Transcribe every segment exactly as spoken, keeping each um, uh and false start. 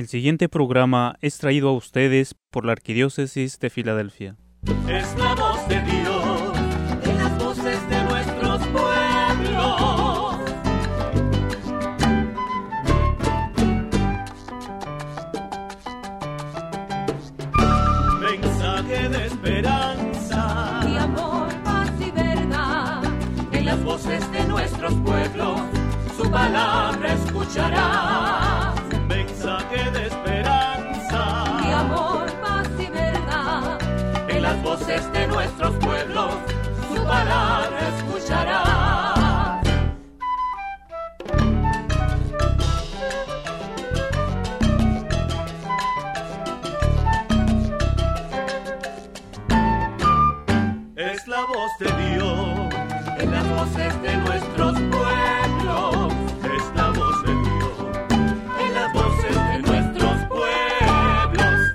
El siguiente programa es traído a ustedes por la Arquidiócesis de Filadelfia. Es la voz de Dios en las voces de nuestros pueblos. Mensaje de esperanza y amor, paz y verdad. en las voces de nuestros pueblos. Su palabra escucharás. Mensaje de esperanza Y amor, paz y verdad. en las voces de nuestros pueblos. Su palabra escucharás. Es la voz de Dios en las voces de nuestros pueblos. Es la voz de Dios en las voces de nuestros pueblos.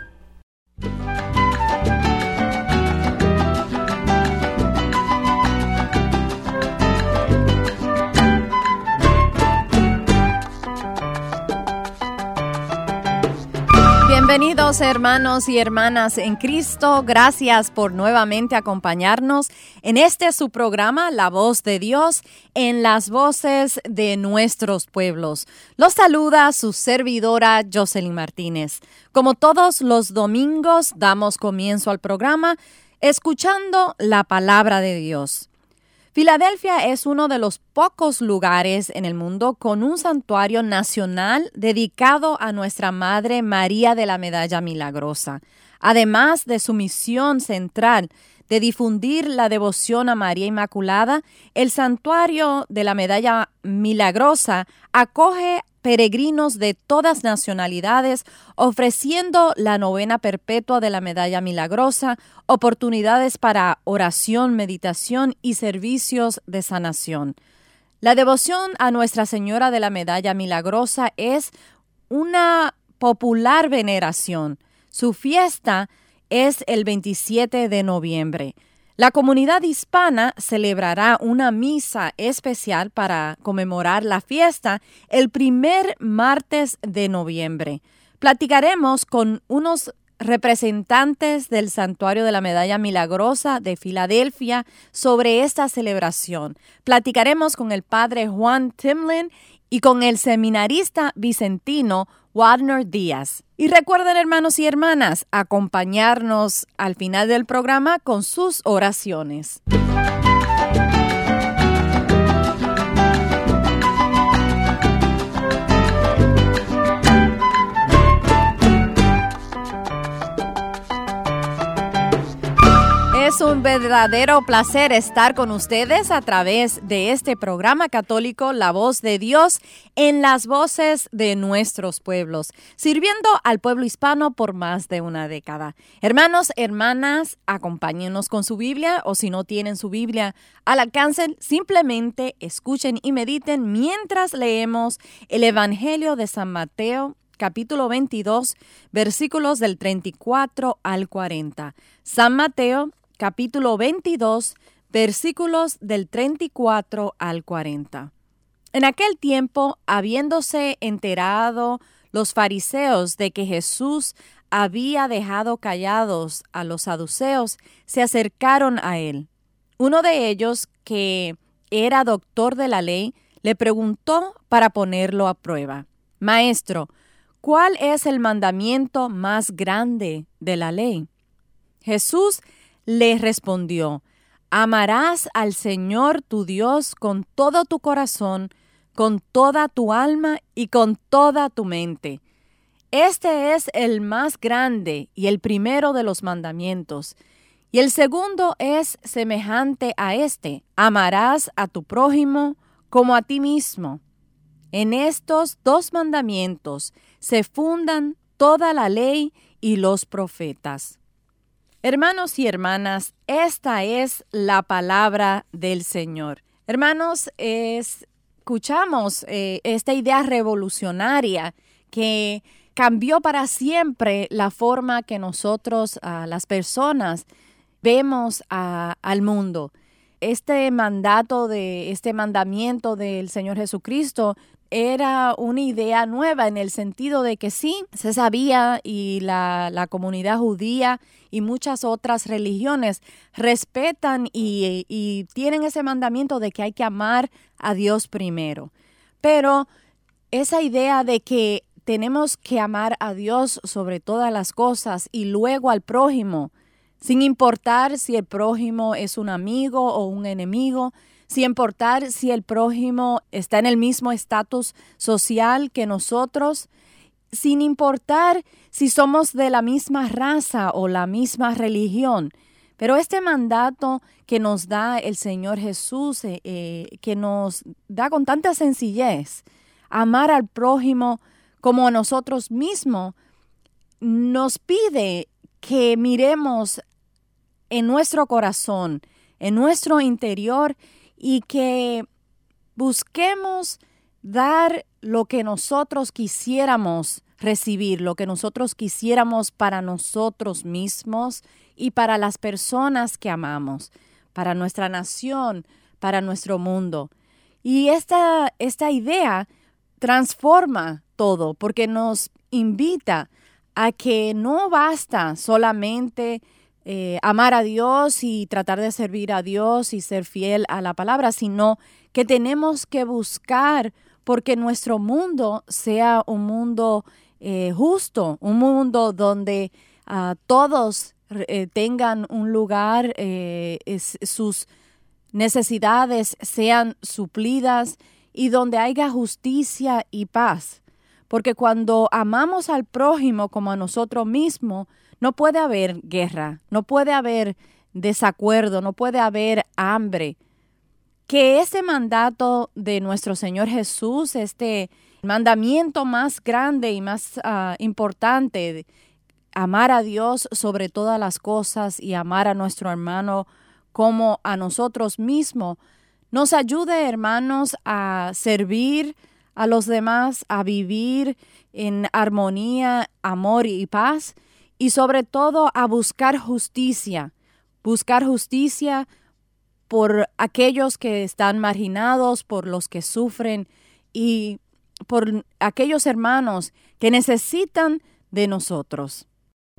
Bienvenidos hermanos y hermanas en Cristo, gracias por nuevamente acompañarnos en este su programa, La Voz de Dios, en las voces de nuestros pueblos. Los saluda su servidora Jocelyn Martínez. Como todos los domingos, damos comienzo al programa escuchando la palabra de Dios. Filadelfia es uno de los pocos lugares en el mundo con un santuario nacional dedicado a Nuestra Madre María de la Medalla Milagrosa. Además de su misión central de difundir la devoción a María Inmaculada, el santuario de la Medalla Milagrosa acoge peregrinos de todas nacionalidades, ofreciendo la novena perpetua de la Medalla Milagrosa, oportunidades para oración, meditación y servicios de sanación. La devoción a Nuestra Señora de la Medalla Milagrosa es una popular veneración. Su fiesta es el veintisiete de noviembre. La comunidad hispana celebrará una misa especial para conmemorar la fiesta el primer martes de noviembre. Platicaremos con unos representantes del Santuario de la Medalla Milagrosa de Filadelfia sobre esta celebración. Platicaremos con el padre Juan Timlin y con el seminarista vicentino Wadner Díaz. Y recuerden, hermanos y hermanas, acompañarnos al final del programa con sus oraciones. Es un verdadero placer estar con ustedes a través de este programa católico La Voz de Dios en las voces de nuestros pueblos, sirviendo al pueblo hispano por más de una década. Hermanos, hermanas, acompáñenos con su Biblia o si no tienen su Biblia al alcance, simplemente escuchen y mediten mientras leemos el Evangelio de San Mateo, capítulo veintidós, versículos del treinta y cuatro al cuarenta. San Mateo, capítulo veintidós, versículos del treinta y cuatro al cuarenta. En aquel tiempo, habiéndose enterado los fariseos de que Jesús había dejado callados a los saduceos, se acercaron a él. Uno de ellos, que era doctor de la ley, le preguntó para ponerlo a prueba: Maestro, ¿cuál es el mandamiento más grande de la ley? Jesús le respondió: Amarás al Señor tu Dios con todo tu corazón, con toda tu alma y con toda tu mente. Este es el más grande y el primero de los mandamientos. Y el segundo es semejante a este: amarás a tu prójimo como a ti mismo. En estos dos mandamientos se fundan toda la ley y los profetas. Hermanos y hermanas, esta es la palabra del Señor. Hermanos, es, escuchamos eh, esta idea revolucionaria que cambió para siempre la forma que nosotros, uh, las personas, vemos uh, al mundo. Este mandato, de este mandamiento del Señor Jesucristo era una idea nueva en el sentido de que sí, se sabía y la, la comunidad judía y muchas otras religiones respetan y, y tienen ese mandamiento de que hay que amar a Dios primero. Pero esa idea de que tenemos que amar a Dios sobre todas las cosas y luego al prójimo, sin importar si el prójimo es un amigo o un enemigo, sin importar si el prójimo está en el mismo estatus social que nosotros, sin importar si somos de la misma raza o la misma religión. Pero este mandato que nos da el Señor Jesús, eh, eh, que nos da con tanta sencillez, amar al prójimo como a nosotros mismos, nos pide que miremos en nuestro corazón, en nuestro interior, y que busquemos dar lo que nosotros quisiéramos recibir, lo que nosotros quisiéramos para nosotros mismos y para las personas que amamos, para nuestra nación, para nuestro mundo. Y esta, esta idea transforma todo, porque nos invita a que no basta solamente Eh, amar a Dios y tratar de servir a Dios y ser fiel a la palabra, sino que tenemos que buscar porque nuestro mundo sea un mundo eh, justo, un mundo donde uh, todos eh, tengan un lugar, eh, es, sus necesidades sean suplidas y donde haya justicia y paz. Porque cuando amamos al prójimo como a nosotros mismos, no puede haber guerra, no puede haber desacuerdo, no puede haber hambre. Que ese mandato de nuestro Señor Jesús, este mandamiento más grande y más uh, importante, amar a Dios sobre todas las cosas y amar a nuestro hermano como a nosotros mismos, nos ayude, hermanos, a servir a los demás, a vivir en armonía, amor y paz, y sobre todo a buscar justicia, buscar justicia por aquellos que están marginados, por los que sufren y por aquellos hermanos que necesitan de nosotros.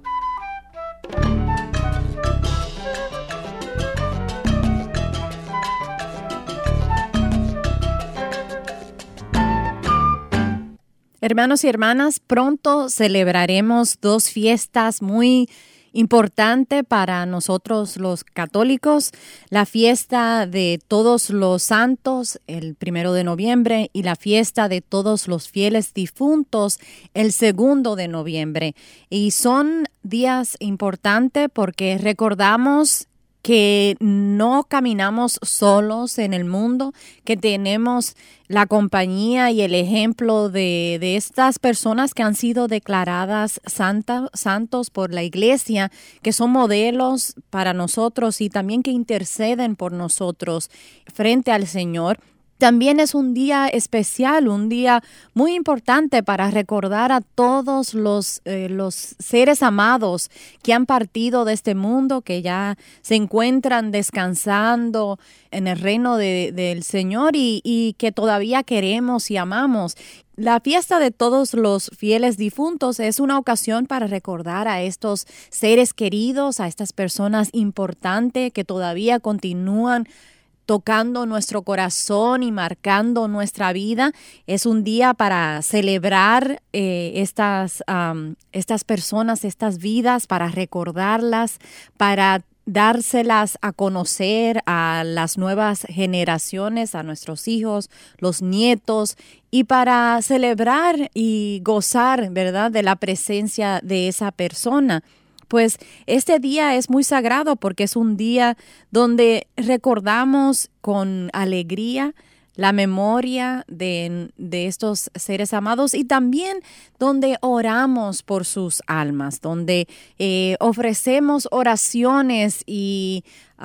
Hermanos y hermanas, pronto celebraremos dos fiestas muy importantes para nosotros los católicos. La fiesta de todos los santos, el primero de noviembre, y la fiesta de todos los fieles difuntos, el segundo de noviembre. Y son días importantes porque recordamos que no caminamos solos en el mundo, que tenemos la compañía y el ejemplo de, de estas personas que han sido declaradas santa, santos por la Iglesia, que son modelos para nosotros y también que interceden por nosotros frente al Señor. También es un día especial, un día muy importante para recordar a todos los, eh, los seres amados que han partido de este mundo, que ya se encuentran descansando en el reino de, del Señor y, y que todavía queremos y amamos. La fiesta de todos los fieles difuntos es una ocasión para recordar a estos seres queridos, a estas personas importantes que todavía continúan tocando nuestro corazón y marcando nuestra vida. Es un día para celebrar eh, estas, um, estas personas, estas vidas, para recordarlas, para dárselas a conocer a las nuevas generaciones, a nuestros hijos, los nietos, y para celebrar y gozar, ¿verdad?, de la presencia de esa persona. Pues este día es muy sagrado porque es un día donde recordamos con alegría la memoria de, de estos seres amados y también donde oramos por sus almas, donde eh, ofrecemos oraciones y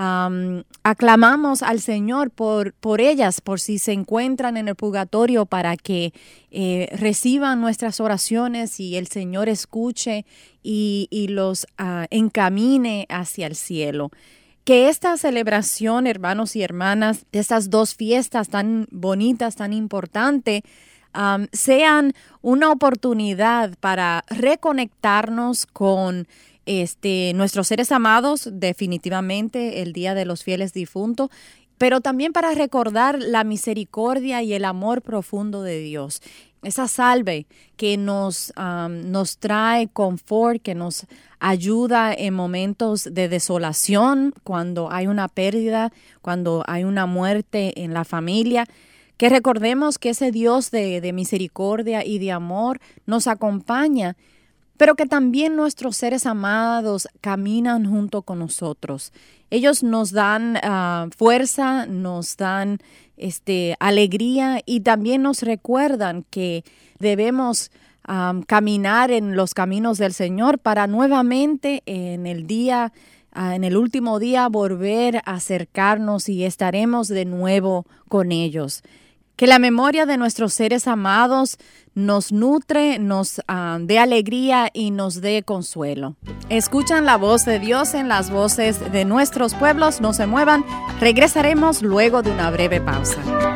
um, aclamamos al Señor por, por ellas, por si se encuentran en el purgatorio, para que eh, reciban nuestras oraciones y el Señor escuche y, y los uh, encamine hacia el cielo. Que esta celebración, hermanos y hermanas, de estas dos fiestas tan bonitas, tan importantes, um, sean una oportunidad para reconectarnos con este, nuestros seres amados, definitivamente el Día de los Fieles Difuntos, pero también para recordar la misericordia y el amor profundo de Dios. Esa salve que nos, um, nos trae confort, que nos ayuda en momentos de desolación, cuando hay una pérdida, cuando hay una muerte en la familia. Que recordemos que ese Dios de, de misericordia y de amor nos acompaña, pero que también nuestros seres amados caminan junto con nosotros. Ellos nos dan uh, fuerza, nos dan este, alegría y también nos recuerdan que debemos um, caminar en los caminos del Señor para nuevamente en el día, uh, en el último día, volver a acercarnos y estaremos de nuevo con ellos. Que la memoria de nuestros seres amados nos nutre, nos uh, dé alegría y nos dé consuelo. Escuchan la voz de Dios en las voces de nuestros pueblos. No se muevan. Regresaremos luego de una breve pausa.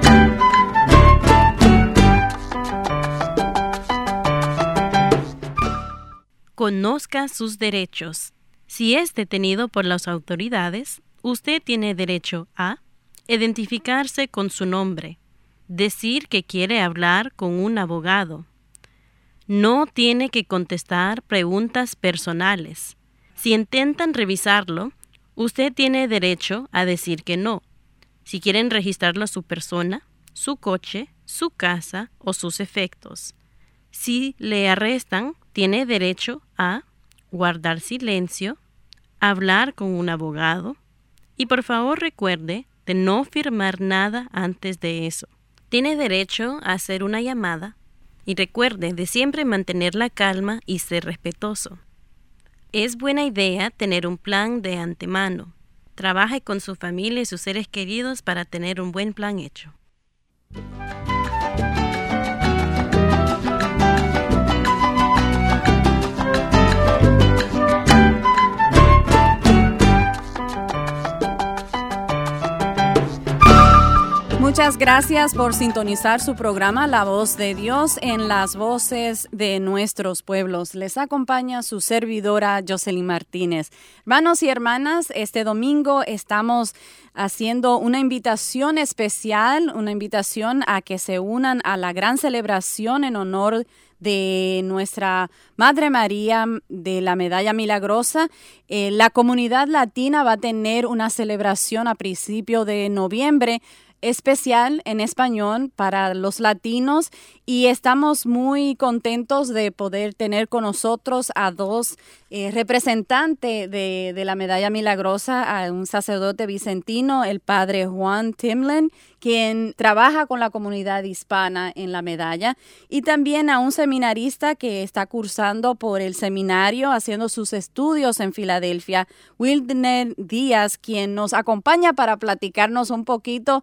Conozca sus derechos. Si es detenido por las autoridades, usted tiene derecho a identificarse con su nombre, decir que quiere hablar con un abogado. No tiene que contestar preguntas personales. Si intentan revisarlo, usted tiene derecho a decir que no. Si quieren registrarlo a su persona, su coche, su casa o sus efectos. Si le arrestan, tiene derecho a guardar silencio, hablar con un abogado y por favor recuerde de no firmar nada antes de eso. Tiene derecho a hacer una llamada y recuerde de siempre mantener la calma y ser respetuoso. Es buena idea tener un plan de antemano. Trabaje con su familia y sus seres queridos para tener un buen plan hecho. Muchas gracias por sintonizar su programa La Voz de Dios en las voces de nuestros pueblos. Les acompaña su servidora Jocelyn Martínez. Hermanos y hermanas, este domingo estamos haciendo una invitación especial, una invitación a que se unan a la gran celebración en honor de nuestra Madre María de la Medalla Milagrosa. Eh, la comunidad latina va a tener una celebración a principios de noviembre especial en español para los latinos y estamos muy contentos de poder tener con nosotros a dos eh, representantes de, de la Medalla Milagrosa, a un sacerdote vicentino, el padre Juan Timlin, quien trabaja con la comunidad hispana en la Medalla, y también a un seminarista que está cursando por el seminario, haciendo sus estudios en Filadelfia, Wilder Díaz, quien nos acompaña para platicarnos un poquito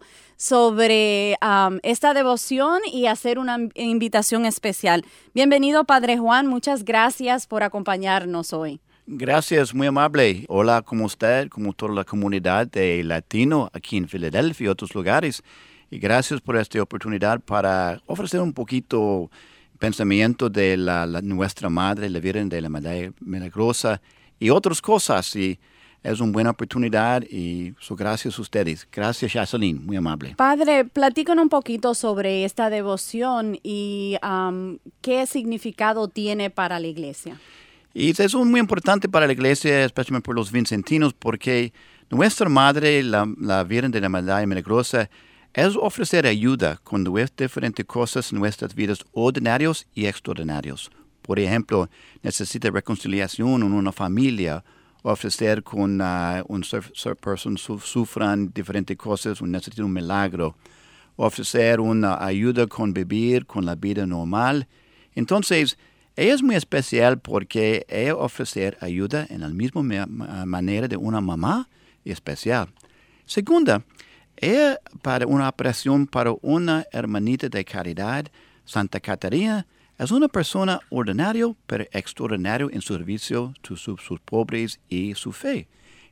sobre um, esta devoción y hacer una invitación especial. Bienvenido, Padre Juan. Muchas gracias por acompañarnos hoy. Gracias, muy amable. Hola, ¿cómo usted? Como toda la comunidad de latino aquí en Filadelfia y otros lugares. Y gracias por esta oportunidad para ofrecer un poquito pensamiento de la, la, nuestra Madre, la Virgen de la Medalla Milagrosa y otras cosas. Y es una buena oportunidad y so, gracias a ustedes. Gracias, Jocelyn, muy amable. Padre, platican un poquito sobre esta devoción y um, qué significado tiene para la iglesia. Y eso es muy importante para la iglesia, especialmente por los vicentinos, porque nuestra Madre, la, la Virgen de la Medalla Milagrosa, es ofrecer ayuda cuando es diferentes cosas en nuestras vidas ordinarios y extraordinarios. Por ejemplo, necesita reconciliación en una familia, ofrecer con uh, una persona su, sufran diferentes cosas, necesita un milagro, ofrecer una ayuda con vivir con la vida normal. Entonces, ella es muy especial porque ella ofrece ayuda en la misma ma- manera de una mamá especial. Segunda, ella para una operación para una hermanita de caridad, Santa Catarina, es una persona ordinaria pero extraordinaria en su servicio a sus, sus pobres y su fe.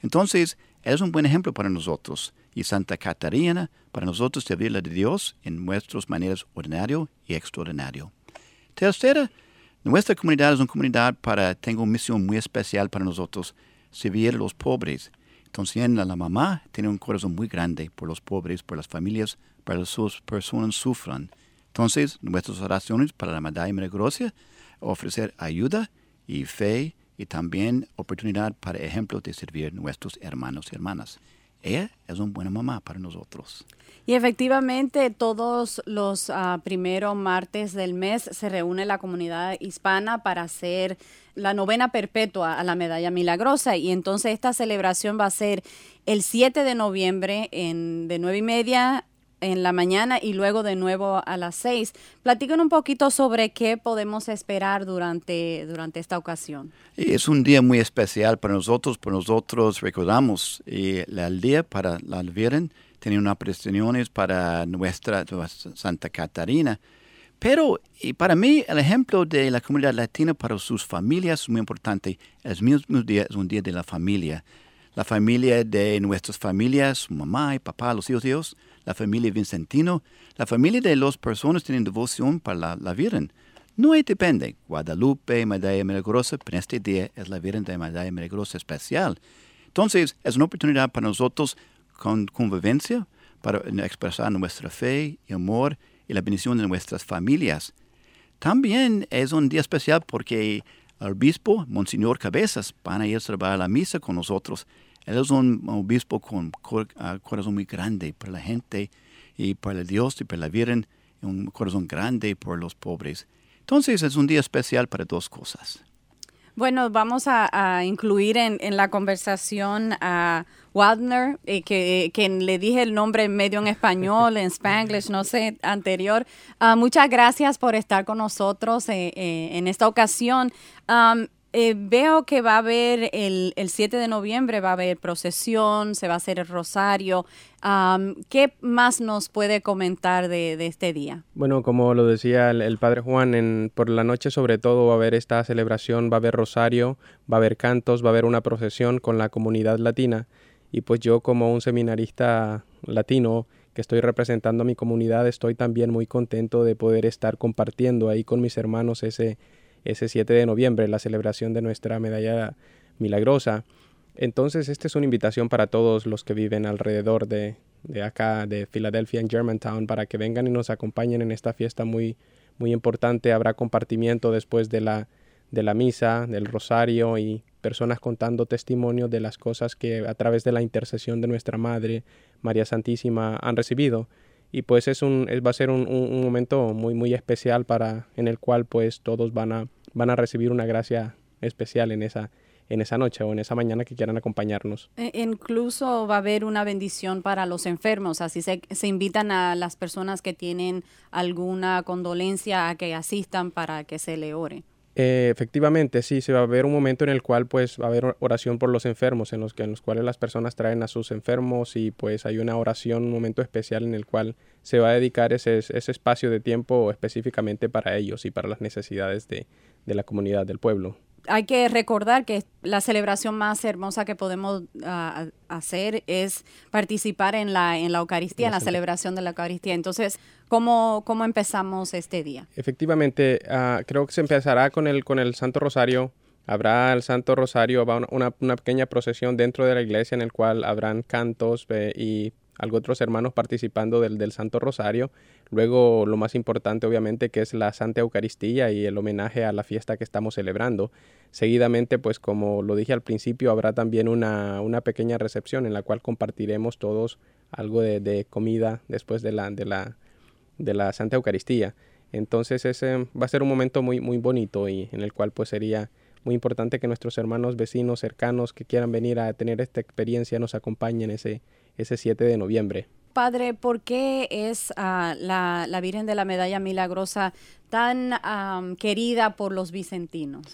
Entonces, es un buen ejemplo para nosotros. Y Santa Catarina, para nosotros, servirle de Dios en nuestras maneras ordinario y extraordinario. Tercera, nuestra comunidad es una comunidad para, tengo una misión muy especial para nosotros, servir a los pobres. Entonces, la, la mamá tiene un corazón muy grande por los pobres, por las familias, para que sus personas sufran. Entonces, nuestras oraciones para la Medalla Milagrosa, ofrecer ayuda y fe y también oportunidad para ejemplo de servir a nuestros hermanos y hermanas. Ella es una buena mamá para nosotros. Y efectivamente, todos los uh, primeros martes del mes se reúne la comunidad hispana para hacer la novena perpetua a la Medalla Milagrosa. Y entonces esta celebración va a ser el siete de noviembre en, de nueve y media en la mañana y luego de nuevo a las seis. Platiquen un poquito sobre qué podemos esperar durante, durante esta ocasión. Es un día muy especial para nosotros, para nosotros recordamos eh, el día para la Virgen, tiene unas prestaciones para nuestra Santa Catarina, pero y para mí el ejemplo de la comunidad latina para sus familias es muy importante. El mismo día es un día de la familia. La familia de nuestras familias, mamá y papá, los hijos de Dios, la familia Vincentino, la familia de las personas tienen devoción para la, la Virgen. No hay depende. Guadalupe, Medalla Milagrosa, pero este día es la Virgen de Medalla Milagrosa especial. Entonces, es una oportunidad para nosotros con convivencia, para expresar nuestra fe y amor y la bendición de nuestras familias. También es un día especial porque el obispo, Monseñor Cabezas, van a ir a celebrar la misa con nosotros. Él es un obispo con cor, uh, corazón muy grande por la gente y por el Dios y por la Virgen, y un corazón grande por los pobres. Entonces es un día especial para dos cosas. Bueno, vamos a, a incluir en, en la conversación a Wagner, eh, que, que le dije el nombre medio en español, en Spanglish, no sé, anterior. Uh, muchas gracias por estar con nosotros eh, eh, en esta ocasión. Um, Eh, veo que va a haber el, el siete de noviembre, va a haber procesión, se va a hacer el rosario. Um, ¿Qué más nos puede comentar de, de este día? Bueno, como lo decía el, el Padre Juan, en, por la noche sobre todo va a haber esta celebración, va a haber rosario, va a haber cantos, va a haber una procesión con la comunidad latina. Y pues yo como un seminarista latino que estoy representando a mi comunidad, estoy también muy contento de poder estar compartiendo ahí con mis hermanos ese ese siete de noviembre, la celebración de nuestra Medalla Milagrosa. Entonces, esta es una invitación para todos los que viven alrededor de, de acá, de Filadelfia, en Germantown, para que vengan y nos acompañen en esta fiesta muy, muy importante. Habrá compartimiento después de la, de la misa, del rosario y personas contando testimonios de las cosas que a través de la intercesión de nuestra Madre, María Santísima, han recibido. Y pues es un es, va a ser un, un, un momento muy muy especial para en el cual pues todos van a van a recibir una gracia especial en esa en esa noche o en esa mañana que quieran acompañarnos. E incluso va a haber una bendición para los enfermos, así se, se invitan a las personas que tienen alguna condolencia a que asistan para que se le ore. Eh, efectivamente, sí, se va a haber un momento en el cual pues va a haber oración por los enfermos, en los que en los cuales las personas traen a sus enfermos y pues hay una oración, un momento especial en el cual se va a dedicar ese, ese espacio de tiempo específicamente para ellos y para las necesidades de, de la comunidad, del pueblo. Hay que recordar que la celebración más hermosa que podemos uh, hacer es participar en la en la Eucaristía, en la celebración de la Eucaristía. Entonces, ¿cómo, cómo empezamos este día? Efectivamente, uh, creo que se empezará con el con el Santo Rosario. Habrá el Santo Rosario, va una, una pequeña procesión dentro de la iglesia en el cual habrán cantos eh, y algo otros hermanos participando del, del Santo Rosario. Luego, lo más importante, obviamente, que es la Santa Eucaristía y el homenaje a la fiesta que estamos celebrando. Seguidamente, pues como lo dije al principio, habrá también una, una pequeña recepción en la cual compartiremos todos algo de, de comida después de la, de, la, de la Santa Eucaristía. Entonces, ese va a ser un momento muy, muy bonito y en el cual pues sería muy importante que nuestros hermanos, vecinos, cercanos que quieran venir a tener esta experiencia nos acompañen ese ese siete de noviembre. Padre, ¿por qué es uh, la, la Virgen de la Medalla Milagrosa tan um, querida por los vicentinos?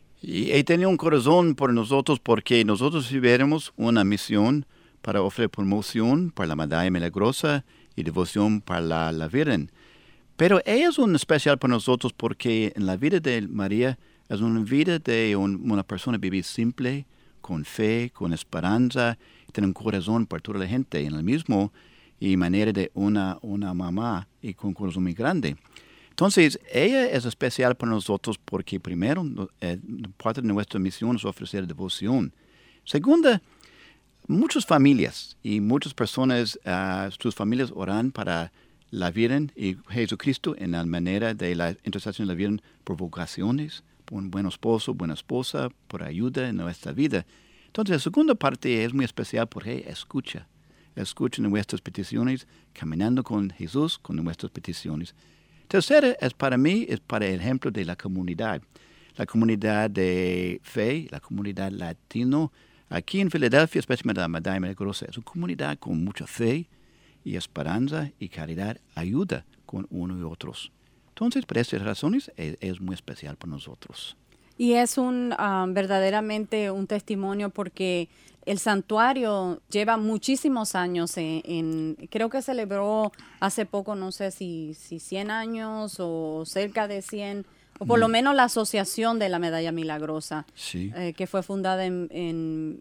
Y he tenido un corazón por nosotros porque nosotros tuviéramos una misión para ofrecer promoción para la Medalla Milagrosa y devoción para la, la Virgen. Pero ella es un especial para nosotros porque en la vida de María es una vida de un, una persona vivir simple, con fe, con esperanza, tiene un corazón por toda la gente, en el mismo y manera de una, una mamá y con un corazón muy grande. Entonces, ella es especial para nosotros porque primero, eh, parte de nuestra misión es ofrecer devoción. Segunda, muchas familias y muchas personas, uh, sus familias oran para la Virgen y Jesucristo en la manera de la intercesión de la Virgen por vocaciones, por un buen esposo, buena esposa, por ayuda en nuestra vida. Entonces, la segunda parte es muy especial porque escucha. Escucha nuestras peticiones, caminando con Jesús, con nuestras peticiones. Tercera, es para mí, es para el ejemplo de la comunidad. La comunidad de fe, la comunidad latino. Aquí en Filadelfia, especialmente la Medalla Milagrosa, es una comunidad con mucha fe y esperanza y caridad, ayuda con uno y otros. Entonces, por estas razones, es, es muy especial para nosotros. Y es un um, verdaderamente un testimonio porque el santuario lleva muchísimos años en, en creo que celebró hace poco, no sé si, si cien años o cerca de cien, o por mm. lo menos la Asociación de la Medalla Milagrosa, sí. eh, que fue fundada en, en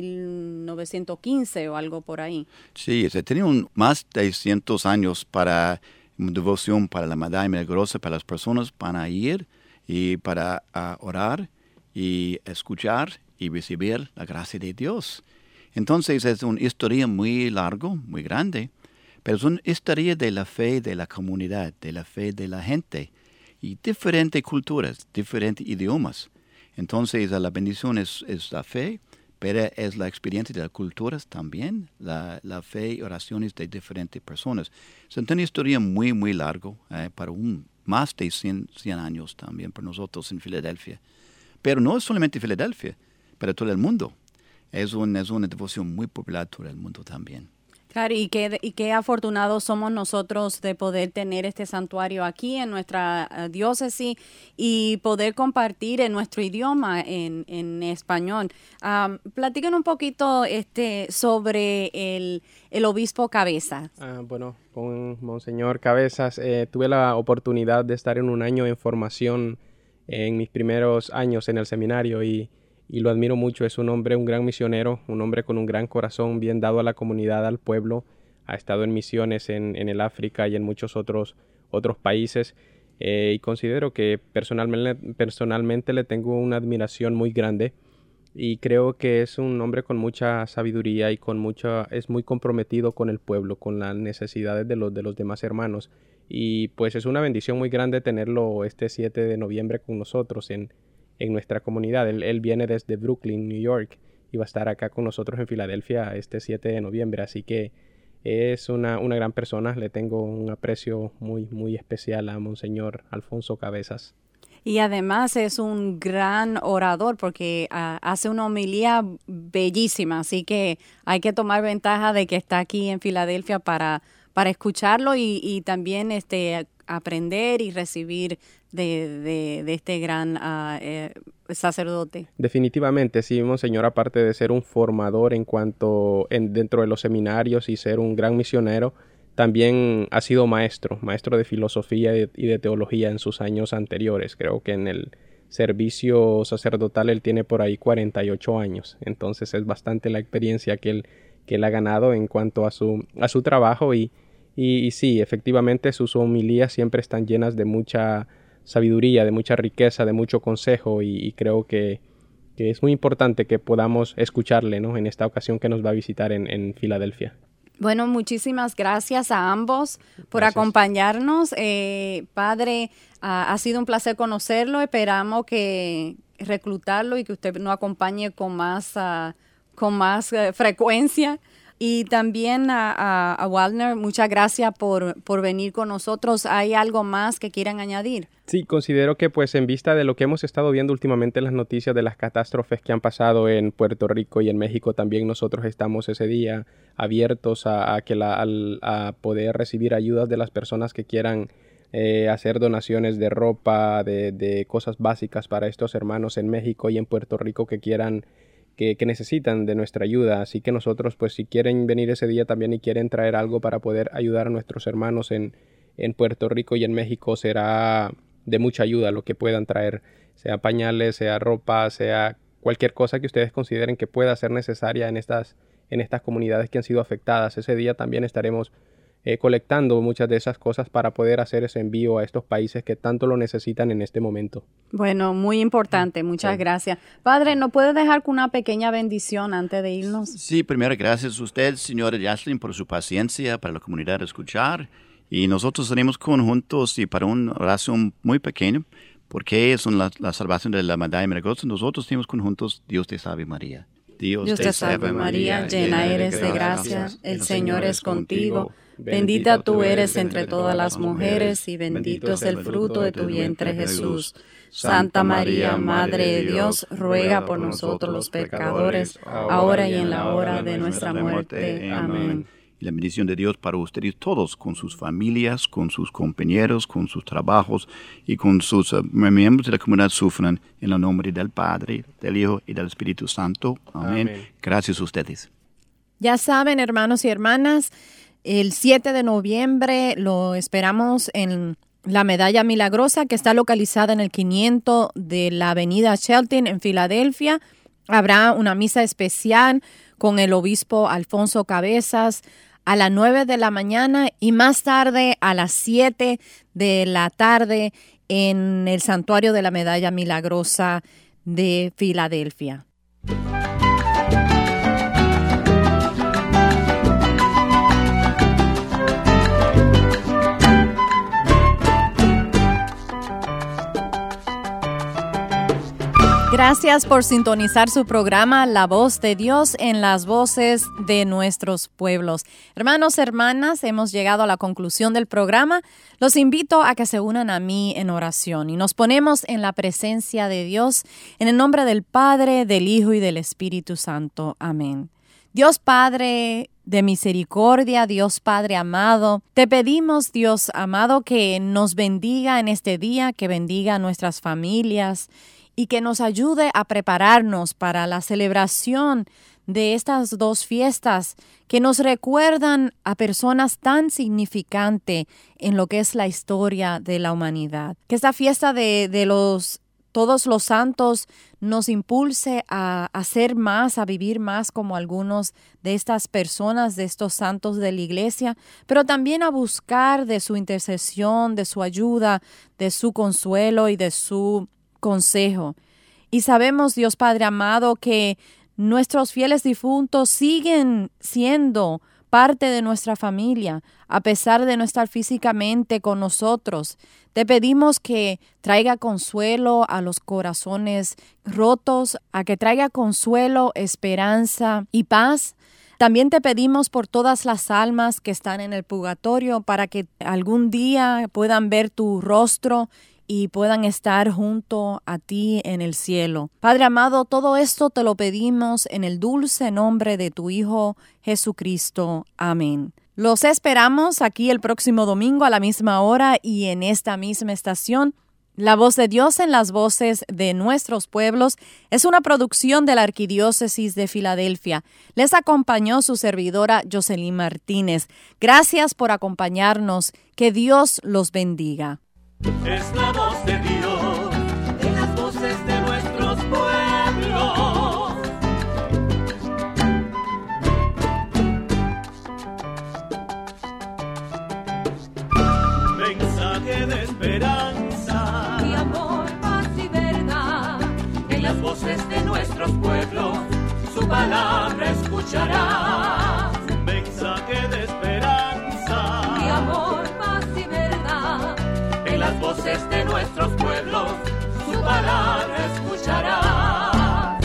mil novecientos quince o algo por ahí. Sí, se tenían más de cientos años para devoción para la Medalla Milagrosa, para las personas para ir y para uh, orar y escuchar y recibir la gracia de Dios. Entonces es una historia muy larga, muy grande, pero es una historia de la fe de la comunidad, de la fe de la gente y diferentes culturas, diferentes idiomas. Entonces la bendición es, es la fe, pero es la experiencia de las culturas también, la, la fe y oraciones de diferentes personas. Es una historia muy, muy larga eh, para un más de cien, cien años también para nosotros en Filadelfia. Pero no es solamente Filadelfia, para todo el mundo. Es, un, es una devoción muy popular en todo el mundo también. Claro, y qué, y qué afortunados somos nosotros de poder tener este santuario aquí en nuestra uh, diócesis y poder compartir en nuestro idioma, en, en español. Um, platiquen un poquito este, sobre el, el obispo Cabezas. Ah, bueno, con Monseñor Cabezas eh, tuve la oportunidad de estar en un año en formación en mis primeros años en el seminario y y lo admiro mucho. Es un hombre, un gran misionero, un hombre con un gran corazón, bien dado a la comunidad, al pueblo. Ha estado en misiones en, en el África y en muchos otros, otros países eh, y considero que personalmente, personalmente le tengo una admiración muy grande y creo que es un hombre con mucha sabiduría y con mucha, es muy comprometido con el pueblo, con las necesidades de los, de los demás hermanos y pues es una bendición muy grande tenerlo este siete de noviembre con nosotros en en nuestra comunidad. Él, él viene desde Brooklyn, New York, y va a estar acá con nosotros en Filadelfia este siete de noviembre, así que es una, una gran persona. Le tengo un aprecio muy, muy especial a Monseñor Alfonso Cabezas. Y además es un gran orador porque uh, hace una homilía bellísima, así que hay que tomar ventaja de que está aquí en Filadelfia para, para escucharlo y, y también este aprender y recibir de, de, de este gran uh, eh, sacerdote. Definitivamente, sí, Monseñor, aparte de ser un formador en cuanto en, dentro de los seminarios y ser un gran misionero, también ha sido maestro, maestro de filosofía y de teología en sus años anteriores. Creo que en el servicio sacerdotal él tiene por ahí cuarenta y ocho años, entonces es bastante la experiencia que él, que él ha ganado en cuanto a su, a su trabajo y Y, y sí, efectivamente sus homilías siempre están llenas de mucha sabiduría, de mucha riqueza, de mucho consejo y, y creo que, que es muy importante que podamos escucharle, ¿no?, en esta ocasión que nos va a visitar en, en Filadelfia. Bueno, muchísimas gracias a ambos por Gracias. acompañarnos. Eh, padre, uh, ha sido un placer conocerlo. Esperamos que reclutarlo y que usted nos acompañe con más, uh, con más uh, frecuencia. Y también a, a, a Waldner, muchas gracias por, por venir con nosotros. ¿Hay algo más que quieran añadir? Sí, considero que pues en vista de lo que hemos estado viendo últimamente en las noticias de las catástrofes que han pasado en Puerto Rico y en México, también nosotros estamos ese día abiertos a, a, que la, a, a poder recibir ayudas de las personas que quieran eh, hacer donaciones de ropa, de, de cosas básicas para estos hermanos en México y en Puerto Rico que quieran Que, que necesitan de nuestra ayuda, así que nosotros pues si quieren venir ese día también y quieren traer algo para poder ayudar a nuestros hermanos en, en Puerto Rico y en México, será de mucha ayuda lo que puedan traer, sea pañales, sea ropa, sea cualquier cosa que ustedes consideren que pueda ser necesaria en estas, en estas comunidades que han sido afectadas. Ese día también estaremos eh, colectando muchas de esas cosas para poder hacer ese envío a estos países que tanto lo necesitan en este momento. Bueno, muy importante, muchas Sí. gracias. Padre, ¿nos puede dejar con una pequeña bendición antes de irnos? Sí, primero gracias a usted, señora Yaslin, por su paciencia para la comunidad escuchar. Y nosotros tenemos conjuntos y para una oración muy pequeña, porque es la, la salvación de la medalla milagrosa. Nosotros tenemos conjuntos, Dios te salve María. Dios te salve María, llena eres de gracia, el Señor es contigo. Bendita tú eres entre todas las mujeres y bendito es el fruto de tu vientre Jesús. Santa María, Madre de Dios, ruega por nosotros los pecadores, ahora y en la hora de nuestra muerte. Amén. Y la bendición de Dios para ustedes todos, con sus familias, con sus compañeros, con sus trabajos y con sus uh, miembros de la comunidad sufran, en el nombre del Padre, del Hijo y del Espíritu Santo. Amén. Amén. Gracias a ustedes. Ya saben, hermanos y hermanas, el siete de noviembre lo esperamos en la Medalla Milagrosa, que está localizada en el quinientos de la avenida Shelton en Filadelfia. Habrá una misa especial con el obispo Alfonso Cabezas a las nueve de la mañana y más tarde a las siete de la tarde en el Santuario de la Medalla Milagrosa de Filadelfia. Gracias por sintonizar su programa La Voz de Dios en las voces de nuestros pueblos. Hermanos, hermanas, hemos llegado a la conclusión del programa. Los invito a que se unan a mí en oración y nos ponemos en la presencia de Dios en el nombre del Padre, del Hijo y del Espíritu Santo. Amén. Dios Padre de misericordia, Dios Padre amado, te pedimos, Dios amado, que nos bendiga en este día, que bendiga a nuestras familias y que nos ayude a prepararnos para la celebración de estas dos fiestas que nos recuerdan a personas tan significantes en lo que es la historia de la humanidad. Que esta fiesta de, de los todos los santos nos impulse a hacer más, a vivir más como algunos de estas personas, de estos santos de la iglesia, pero también a buscar de su intercesión, de su ayuda, de su consuelo y de su consejo. Y sabemos, Dios Padre amado, que nuestros fieles difuntos siguen siendo parte de nuestra familia, a pesar de no estar físicamente con nosotros. Te pedimos que traiga consuelo a los corazones rotos, a que traiga consuelo, esperanza y paz. También te pedimos por todas las almas que están en el purgatorio, para que algún día puedan ver tu rostro y puedan estar junto a ti en el cielo. Padre amado, todo esto te lo pedimos en el dulce nombre de tu Hijo Jesucristo. Amén. Los esperamos aquí el próximo domingo a la misma hora y en esta misma estación. La Voz de Dios en las voces de nuestros pueblos es una producción de la Arquidiócesis de Filadelfia. Les acompañó su servidora Jocelyn Martínez. Gracias por acompañarnos. Que Dios los bendiga. Es la voz de Dios en las voces de nuestros pueblos. Mensaje de esperanza, y amor, paz y verdad. en las voces de nuestros pueblos, su palabra escucharás. Mensaje de esperanza, Y amor, paz y verdad. en las voces de nuestros pueblos, su palabra escucharás.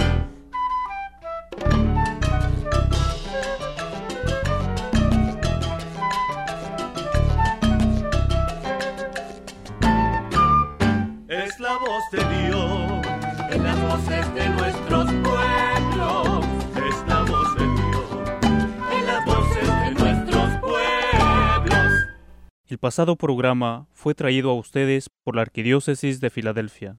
Es la voz de Dios en las voces de nuestros pueblos. Es la voz de Dios en las voces de nuestros pueblos. El pasado programa fue traído a ustedes por la Arquidiócesis de Filadelfia.